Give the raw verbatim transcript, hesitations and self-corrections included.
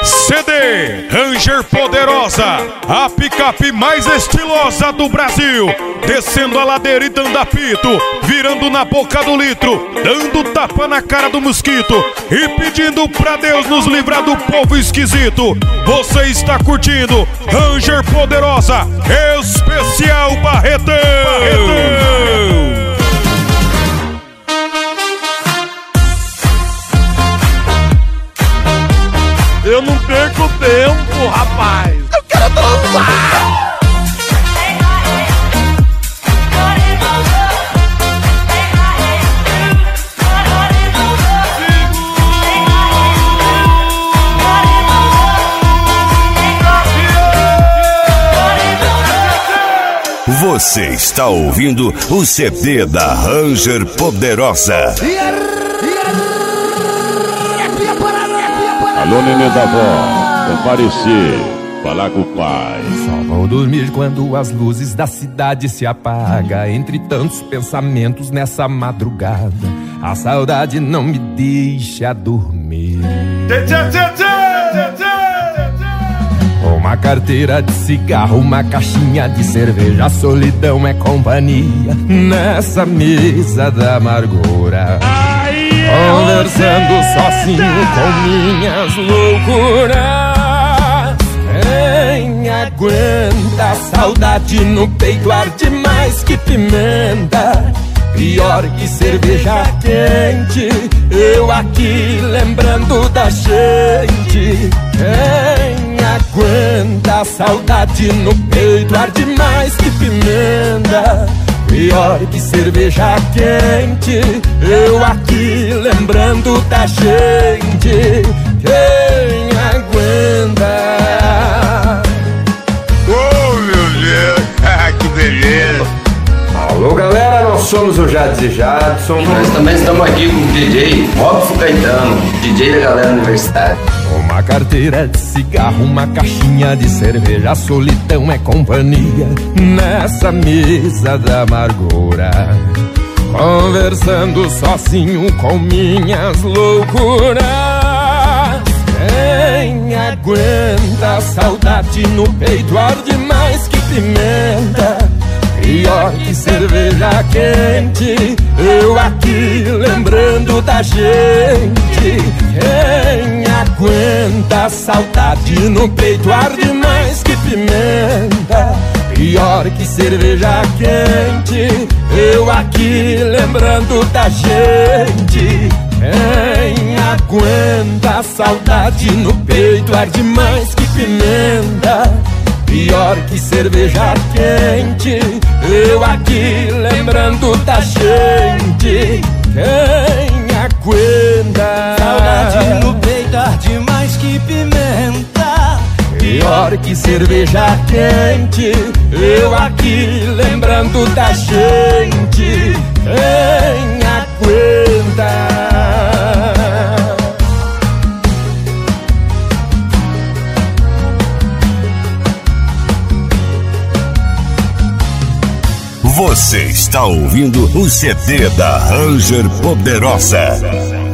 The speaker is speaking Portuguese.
C D Ranger Poderosa, a picape mais estilosa do Brasil, descendo a ladeira e dando apito, virando na boca do litro, dando tapa na cara do mosquito e pedindo pra Deus nos livrar do povo esquisito. Você está curtindo Ranger Poderosa, especial Barretão. Barretão. Eu não perco tempo, rapaz. Eu quero dançar. Você está ouvindo o C D da Ranger Poderosa. Alô, neném da avó, comparecer, falar com o pai. Só vou dormir quando as luzes da cidade se apagam. Entre tantos pensamentos nessa madrugada, a saudade não me deixa dormir. Uma carteira de cigarro, uma caixinha de cerveja, a solidão é companhia nessa mesa da amargura. Conversando sozinho com minhas loucuras. Quem aguenta a saudade no peito arde mais que pimenta, pior que cerveja quente, eu aqui lembrando da gente. Quem aguenta a saudade no peito arde mais que pimenta, pior que cerveja quente, eu aqui lembrando da gente. Quem aguenta? Oh, meu Deus, que beleza! Alô, galera, nós somos o Jades e Jadson. Nós também estamos aqui com o D J Robson Caetano, D J da galera universitária. Uma carteira de cigarro, uma caixinha de cerveja, a solidão é companhia nessa mesa da amargura. Conversando sozinho com minhas loucuras. Quem aguenta a saudade no peito arde mais que pimenta, pior que cerveja quente, eu aqui lembrando da gente. Quem aguenta a saudade no peito arde mais que pimenta, pior que cerveja quente, eu aqui lembrando da gente. Quem aguenta a saudade no peito arde mais que pimenta, pior que cerveja quente, eu aqui lembrando da gente. Quem aguenta saudade no peito arde mais que pimenta, pior que cerveja quente, eu aqui lembrando da gente. Quem aguenta? Você está ouvindo o C D da Ranger Poderosa.